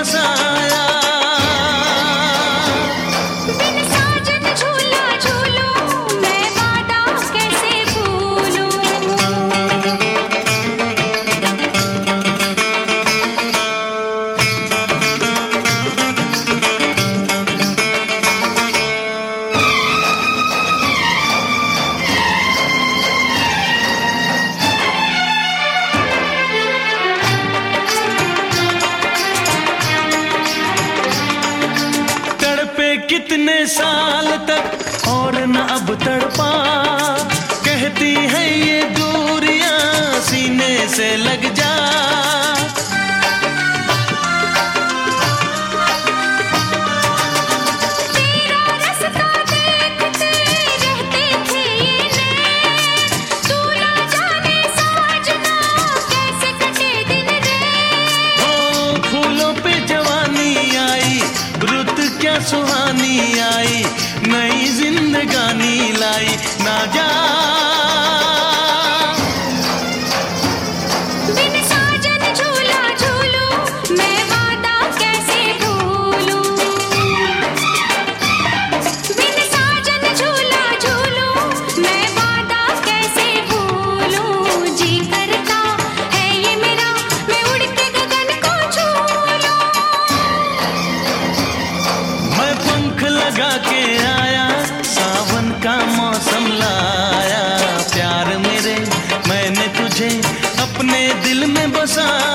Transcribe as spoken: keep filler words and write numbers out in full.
बसाया। बिन साजन झूला झूलूं मैं वादा कैसे भूलूं। कितने साल तक और न अब तड़पा, कहती है ये दूरियां सीने से लग जा। तेरा रास्ता देखते रहते थे ये नैन, तू ना जाने साजना कैसे कटे दिन रैन। ओ फूलों पे जवानी आई, रुत क्या सुहानी आई, नई जिंदगानी लाई ना जा। बिन साजन झूला झूलूं मैं वादा कैसे भूलूं। बिन साजन झूला झूलूं मैं वादा कैसे भूलूं। जी करता है ये मेरा मैं उड़ के गगन को छू लूं। मैं पंख लगा के आया, सावन का मौसम लाया, प्यार मेरे मैंने तुझे अपने दिल में बसाया।